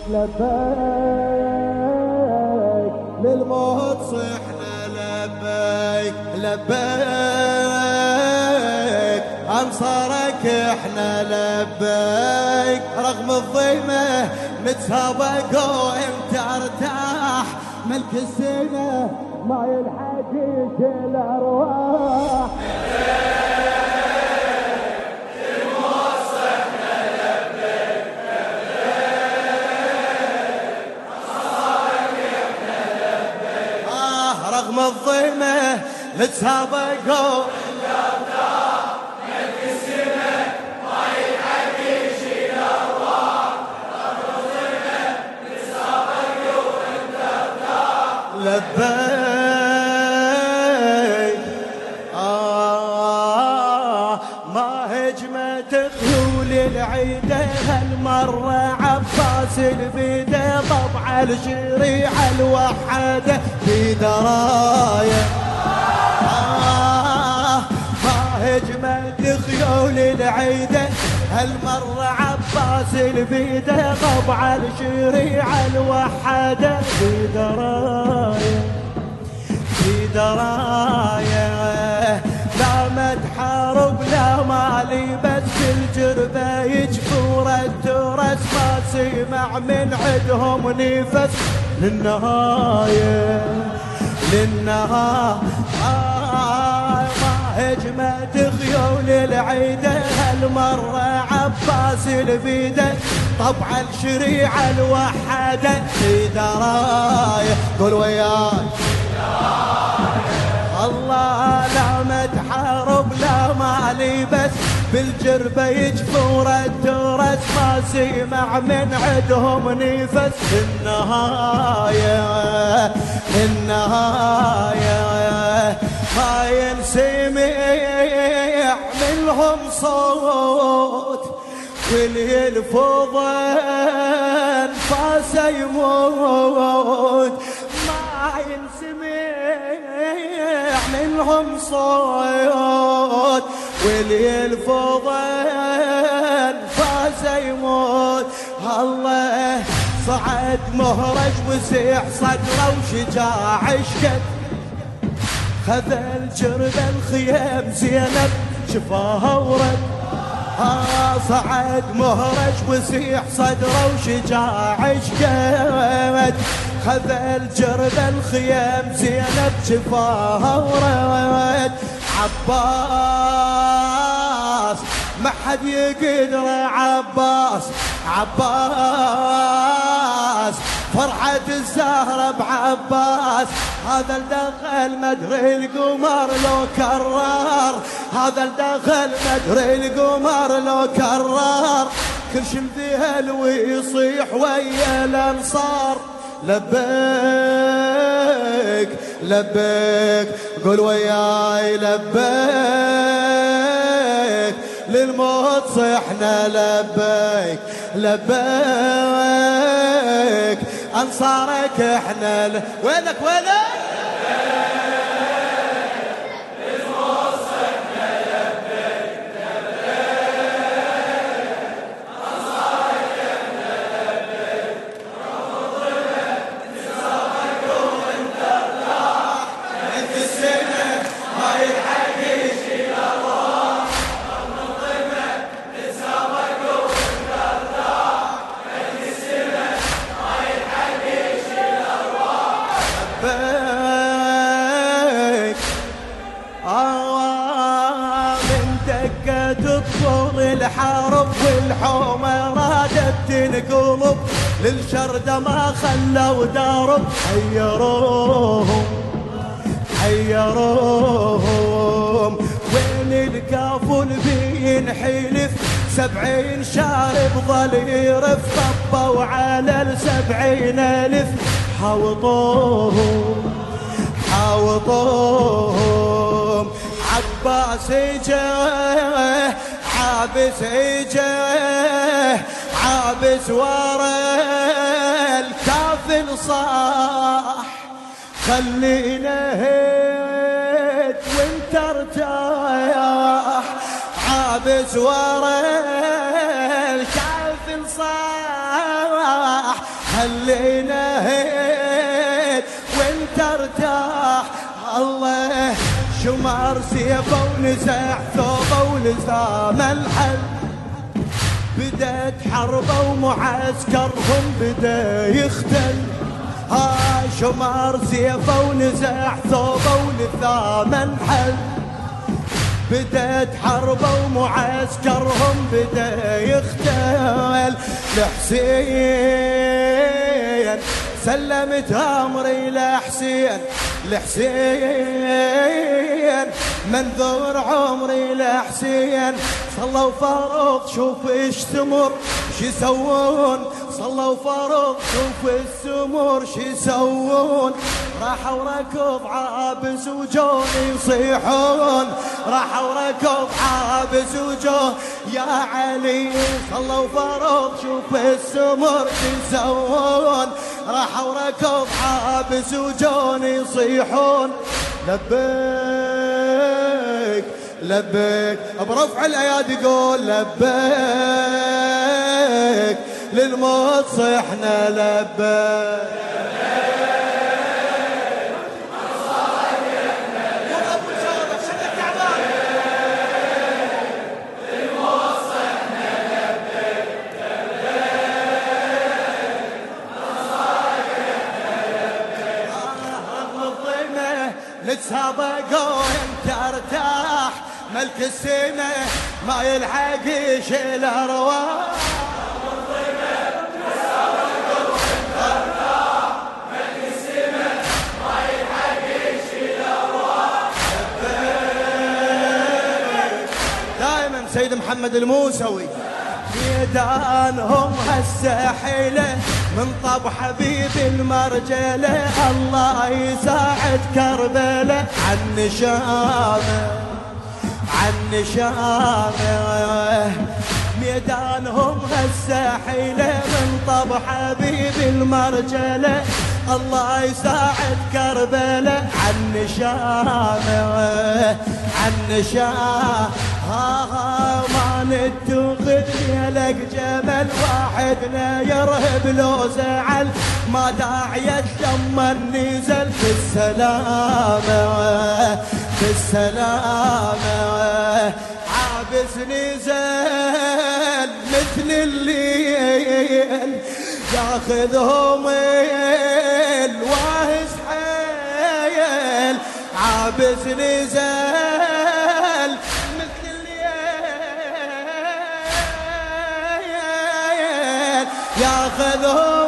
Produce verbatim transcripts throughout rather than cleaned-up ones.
لبيك للموت صحنا لبيك لبيك أنصارك احنا لبيك رغم الضيمة نتسابق وانت ارتاح ملك السنة ما يلحقك الارواح رغم الضيمة نتسابقوا ملك السماء ما يلحقش الأرواح رغم الضيمة نتسابقوا وانت لبيك آه ما هجمت خيول العيدة هالمرة عباس البيدة طبع الشريعة الوحدة في دراية آه ما هجمت خيول العيدة هالمرة عباس البيدة طبع الشريعة الوحدة في دراية في دراية لا ما تحارب لا مالي بس بالجربة يجفور الترس ما سمع من عدهم نفس للنهاية للنهاية آه ما هجمت خيول العيدة هالمرة عباس البيدة طبع الشريعة الوحدة في دراية قول وياي الله لا ما تحارب لا مالي بس بالجربة يجفور الترس ما سمع من عدهم نفس النهاية النهاية ما ينسمع منهم صوت واللي يلفظ انفاس يموت ما ينسمع منهم صوت واللي يلفظ انفاس يموت الله صعد مهرج وسيح صدره وشجاع عشقت خذ الجرب الخيام زينب شفاها ورد آه صعد مهرج وسيح صدره وشجاع عشقت خذ الجرب الخيام زينب شفاها ورد عباس ما حد يقدر عباس عباس فرحة الزهرة بعباس هذا الدخل مدري القمر لو كرر هذا الدخل مدري القمر لو كرر كل شي مذهل ويصيح ويا الانصار لبيك لبيك قول وياي لبيك للموت صحنا لبيك لبيك أنصارك احنا ل... وينك وينك الحرب والحومة رادت تنقلب للشردة ما خلوا درب حيروهم حيروهم وين الكافل بينحلف سبعين شارب ظل يرف طبوا على السبعين ألف حاوطوهم حاوطوهم عباس جاه عابس اجاه عابس ورا الكافل صاح خلينا هيد وانت ارتاح عابس ورا الكافل صاح خلينا هيد وانت ارتاح. الله شمر سيفه ونزع ثوبه ولزام الحل، بدت حربه ومعسكرهم بدا يختل. ها شمر سيفه ونزع ثوبه ولزام الحل، بدت حربه ومعسكرهم بدا يختل. لحسين سلمت امري لحسين، لحسين منذور عمري لحسين. صلوا فرض شوف ايش ثمر شي يسوون، صلوا فرض شوف السمور شي يسوون. راحوا ركض عابس وجون يصيحون، راحوا ركض عابس وجون يا علي. صلوا فرض شوف السمور شي يسوون، راحوا ركض عابس وجون يصيحون. لبيك لبيك برفع الايادي قول لبيك، للموت صحنا لبيك. نتسابقوا انت ارتاح، ملك السماء ما يلحقش الارواح. نتسابقوا انت ارتاح، ملك السماء ما يلحقش الارواح. دائما سيد محمد الموسوي ميدانهم هالساحله من طب حبيب المرجله. الله يساعد كربله عن شامه عن شامه، ميدانهم هالساحله من طب حبيب المرجله. الله يساعد كربله عن شامه عن شامه. ها ها ما نتخذ لك جبل واحدنا يرهب لو زعل، ما داعي الدم نزل في السلامة في السلامة. عابس نزل مثل الليل ياخذهم الواهز حيل. عابس نزل ياخذهم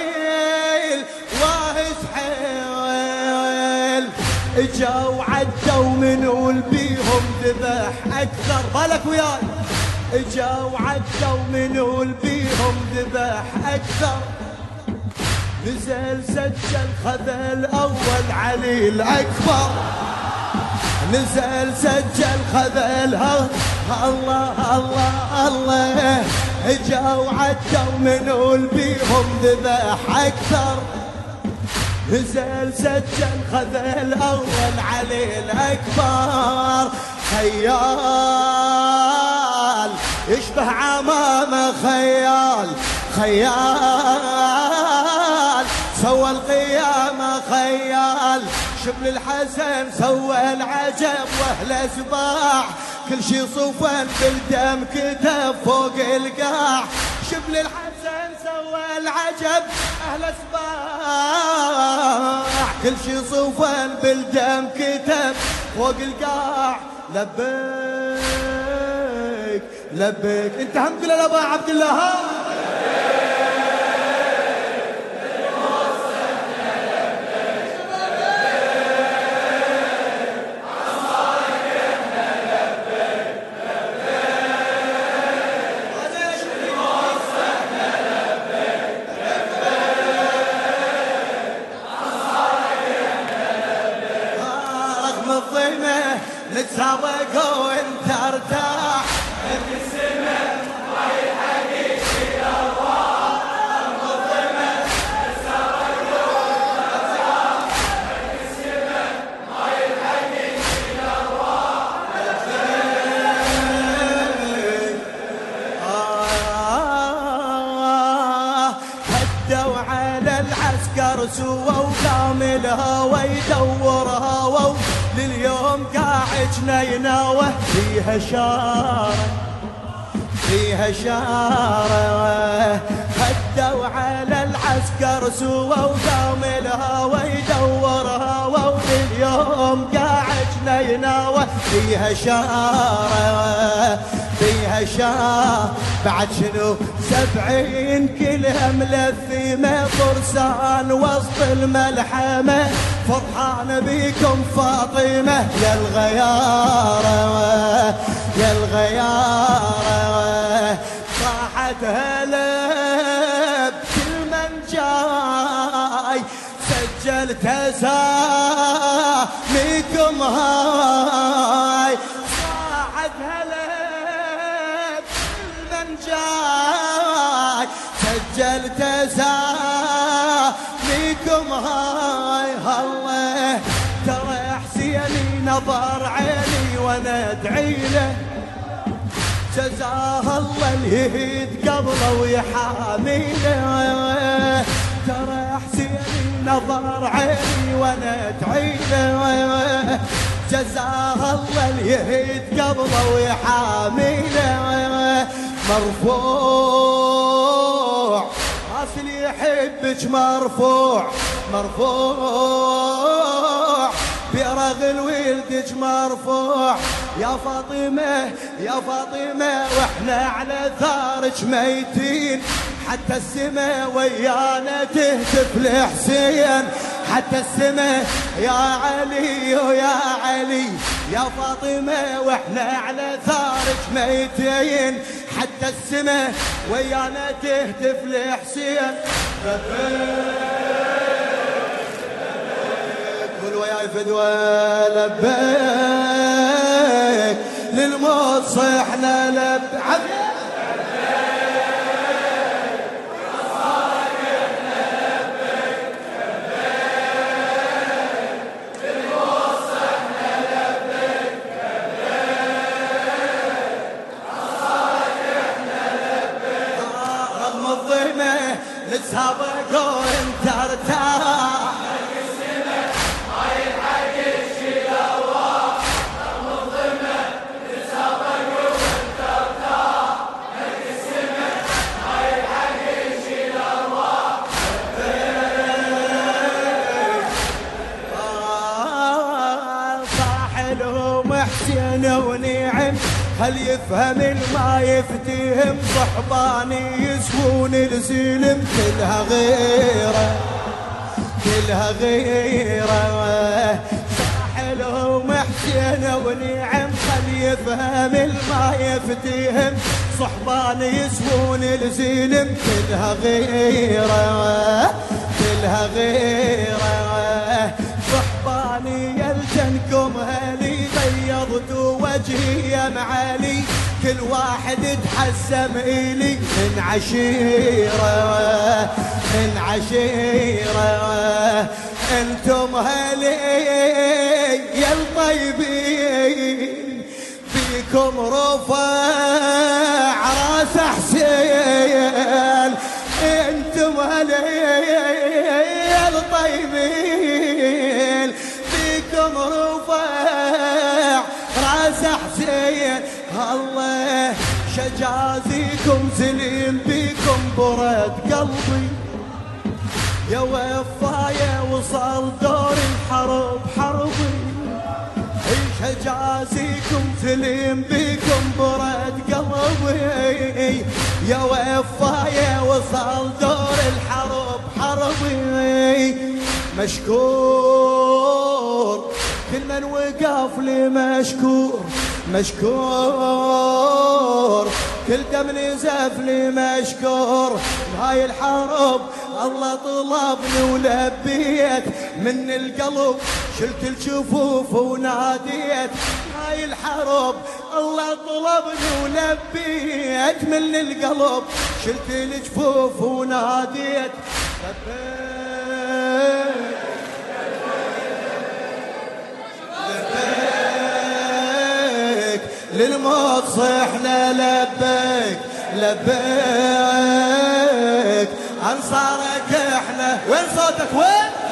الواهز حيل. اجوا عدوا منو بيهم ذبح اكثر، بالك وياي. اجوا عدوا منو بيهم ذبح اكثر، نزل سجل خذ الاول علي الاكبر. نزل سجل خذ الها الله الله الله. اجوا عدوا منو بيهم ذبح اكثر، نزل سجل خذ الاول علي الاكبر. خيال يشبه عمامه خيال، خيال سوى القيامه خيال. شبل الحسن سوى العجب واهل اسباع، كل شي صفن بالدم كتب فوق القاع. شبل الحسن سوى العجب اهل اسباع، كل شي صفن بالدم كتب فوق القاع. لبيك لبيك انت هم قل لابا عبد الله ها. نتسابقوا وانت ارتاح، ملك السماء ما يلحقش الارواح. المظلمة نتسابقوا وانت ارتاح، ملك السماء ما يلحقش الارواح. آه هدوا العسكر سووا قام الهوى يدور هوا لليوم قاعد جنيناوه فيها شارة فيها شارة هدوا على العسكر سووا قام الهوى يدور هوا ولليوم قاعد جنيناوه فيها شارة فيها شارة بعد شنو سبعين كلها ملثمة فرسان وسط الملحمة فرحان بيكم فاطمة يا الغيارة يا الغيارة صاحت هلا بكل من جاي سجلت اساميكم هاي صاحت هلا بكل من جاي سجلت اساميكم هاي الله ترى حسيني نظر عيني وانا ادعي له جزاه الله اليهيد قبله ويحاميله ترى حسيني نظر عيني وانا ادعي له جزاه الله اليهيد قبله ويحاميله مرفوع راس اللي يحبك مرفوع مرفوع برغل ولدك مرفوع يا فاطمة يا فاطمة واحنا على ثارك ميتين حتى السماء ويانا تهتف لحسين حتى السماء يا علي ويا علي يا فاطمة واحنا على ثارك ميتين حتى السماء ويانا تهتف لحسين وياي فدوى لبيك للموت صحنا لبيك رغم الظلمة نتسابق وانت ارتاح ونعم هل يفهم الما يفتهم صحباني يسوون الزلم كلها غيره كلها غيره ساحلهم حسين ونعم هل يفهم الما يفتهم صحباني يسوون الزلم كلها غيره كلها غيره صحباني يلجنكم هلي بيضتوا وجهي يا معالي كل واحد يتحسم إلي من عشيرة من عشيرة انتم هلي يا الطيبين فيكم رفع راس حسين انتم هلي يا الطيبين فيكم رفع راس حسين الله شجازيكم زليم بيكم برد قلبي يا وفاية وصل دور الحرب حربي شجازيكم زليم بيكم برد قلبي يا وفاية وصل دور الحرب حربي مشكور كل من وقف لي مشكور مشكور كل دم نزف لي مشكور بهاي الحرب الله طلبني ولبيت من القلب شلت الجفوف وناديت هاي الحرب الله طلبني ولبيت من القلب شلت الجفوف وناديت للموت صحنا لبيك لبيك انصارك احنا. وين صوتك وين؟